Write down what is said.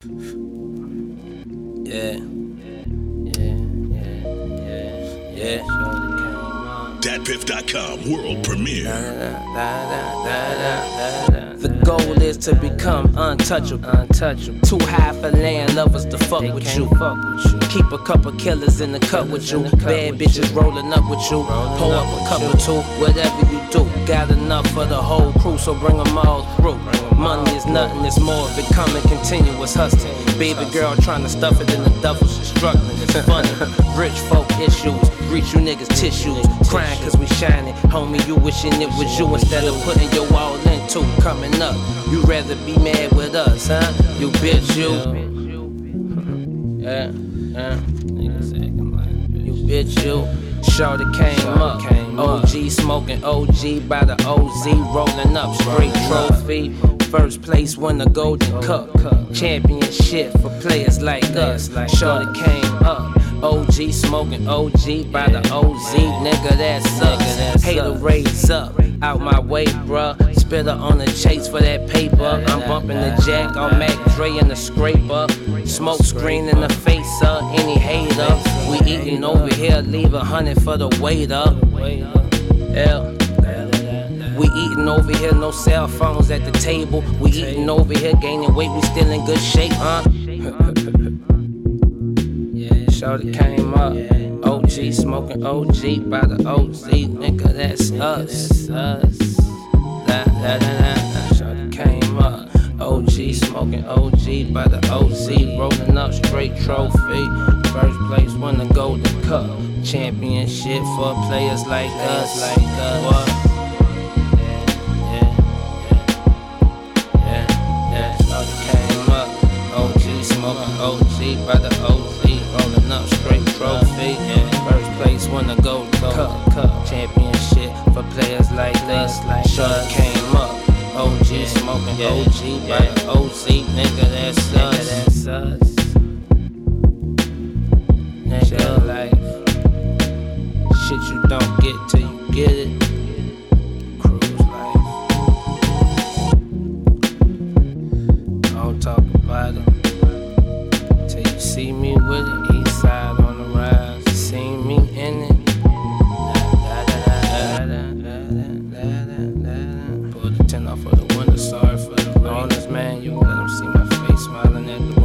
Yeah, yeah, yeah, yeah. DatPiff.com world premiere. The goal is to become untouchable. Too high for land lovers to fuck with you. Keep a couple killers in the cut with you. Bad bitches rolling up with you. Pull up a couple too. Whatever you do, got enough for the whole crew, so bring them all through. Money is nothing, it's more of it coming, continuous hustling. Baby girl trying to stuff it in the duffel, she's struggling. It's funny. Rich folk issues, reach you niggas tissues. Crying cause we shining, homie, you wishing it was you instead of putting your all into coming up. You rather be mad with us, huh? You bitch, you. Yeah. You bitch, you. Shorty came up, OG smoking OG by the OZ, rolling up straight trophy. First place won the Golden Cup, championship for players like us. Shorty came up, OG smoking OG by the OZ, nigga that's us. Hater raise up, out my way, bruh. Spitter on the chase for that paper. I'm bumping the jack on Mac Dre in the scraper. Smoke screen in the face of any hater. We eating over here, leave 100 for the waiter. Yeah. We eating over here, no cell phones at the table. We eating over here, gaining weight, we still in good shape, huh? Shorty came up, OG smoking OG by the OZ, nigga that's us. Shorty came up, OG smoking OG by the OZ, rolling up straight trophy. First place won the Golden Cup, championship for players like us. What? Smoking OG by the OZ, rolling up straight trophy. First place won the Golden Cup, championship for players like us. Shorty came up, OG smoking OG by the OZ, nigga that's us. Nigga life, shit you don't get till you get it. Cruise life, I don't talk about it. See me with it, east side on the rise. See me in it. Pull the tent off for the window, sorry for the honest man. You let them see my face smiling at the